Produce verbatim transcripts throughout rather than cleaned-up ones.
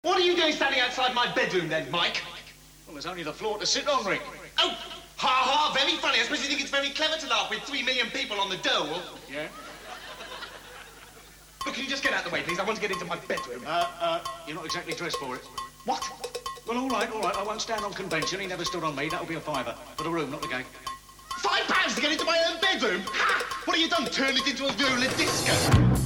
What are you doing standing outside my bedroom then, Mike? Well, there's only the floor to sit on, Rick. Oh, ha ha, very funny. I suppose you think it's very clever to laugh with three million people on the dole. Yeah? Look, can you just get out of the way, please? I want to get into my bedroom. Uh, uh, you're not exactly dressed for it. What? Well, all right, all right. I won't stand on convention. He never stood on me. That'll be a fiver. For the room, not the gate. Five pounds to get into my own bedroom? Ha! What have you done? Turned it into a roller disco?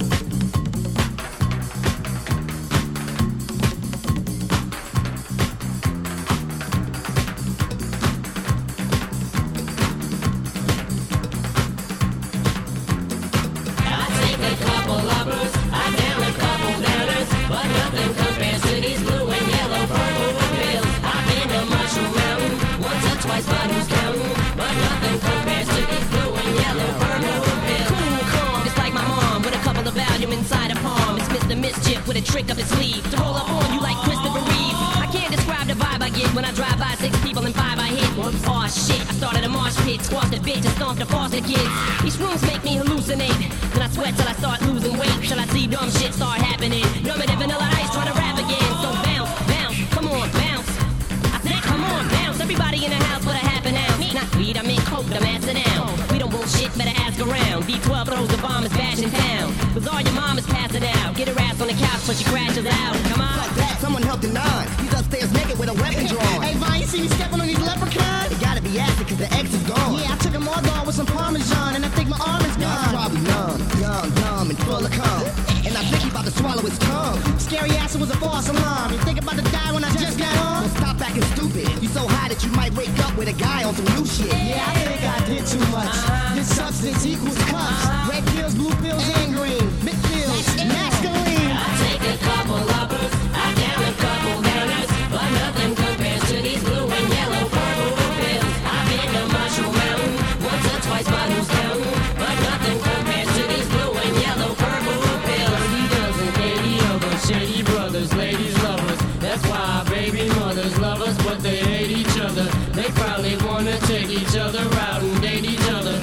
With a trick up his sleeve to roll up on you like Christopher Reeve. I can't describe the vibe I get when I drive by six people and five I hit. Aw shit, I started a marsh pit, squashed a bitch and stomped the foster kids. These rooms make me hallucinate, then I sweat till I start losing weight. Shall I see dumb shit start happening? Dumber than Vanilla Ice trying to rap again. So bounce, bounce, come on, bounce. I said come on, bounce. Everybody in the house with a half an ounce. Not weed, I mean coke, I'm acid down. We don't bullshit, better ask around. D twelve throws the bomb, is bashing town. Cause all your mom is passing out. Get her ass on the couch, but she crashes out. Come on. Like that, someone helped the nine. He's upstairs naked with a weapon drawn. Hey, Vine, you see me stepping on these leprechauns? It gotta be acid cause the X is gone. Yeah, I took them all gone with some Parmesan, and I think my arm is Now it's gone. probably numb, dumb, dumb, and full of cum. And I think he about to swallow his tongue. Scary ass, it was a false alarm. You think about to die when I just got on? Well, stop acting stupid. You so high that you might wake up with a guy on some new shit. Yeah, I think I did too much. This substance equals cups. Red pills, blue pills, and green. Big pills, masculine. I take a couple uppers, I down a couple downers, but nothing compares to these blue and yellow purple pills. I've been to Mushroom Mountain once or twice, but who's counting? But nothing compares to these blue and yellow purple pills. thirty dozen, eighty of us, shady brothers, ladies lovers. That's why baby mothers love us, but they hate each other. They probably wanna take each other out and date each other.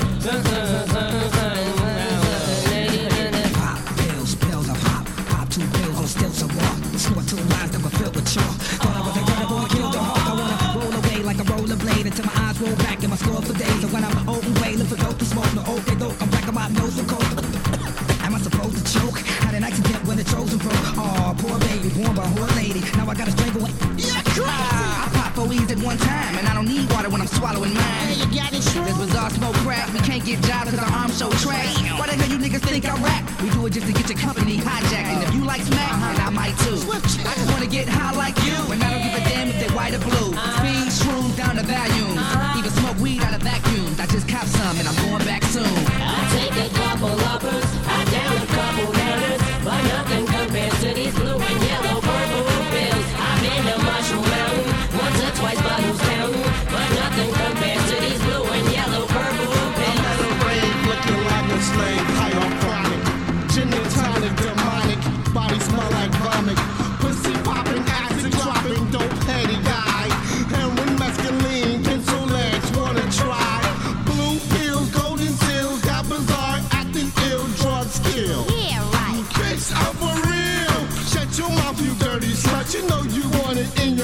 Pop pills, pills of hop. Pop two pills on stilts of walk. Snort two lines that were filled with chalk. Thought I was incredible and killed the hawk. I wanna roll away like a rollerblade until my eyes roll back and my score for days. And when I'm old and way, look for dope to smoke. No okay dope, I'm back on my nose for coke. Am I supposed to choke? Had an accident when the chosen broke. Aw, poor baby, born by a whore lady. Now I gotta strangle it. You're crazy. I pop four E's at one time, and I don't need water when I'm swallowing mine. Hey, you got it This strong. bizarre smoke crack, we can't get jobs cause our arms so trash. Why the hell you niggas think I rap? We do it just to get your company hijacked. And if you like smack, then I might too. I just wanna get high like you, and I don't give a damn if they white or blue. Speed, shrooms down to volumes, even smoke weed out of vacuums. I just cop some and I'm going back soon. I take a couple uppers, I down a couple downers, but nothing compares to these blue and yellow purple pills. I've been to Mushroom Mountain once or twice, but who's counting? But nothing compares to these blue and yellow purple pills. I'm at a rave looking like a slave, high on chronic. Gin and tonic, demonic, body smell like vomit. Pussy popping, acid dropping, dope heady guy. Heroin, mescaline, pencil legs, wanna try. Blue pills, golden seals, got bizarre, acting ill, drug skill. Yeah, right. Bitch, I'm for real. Shut your mouth, you dirty slut. You know you want it in your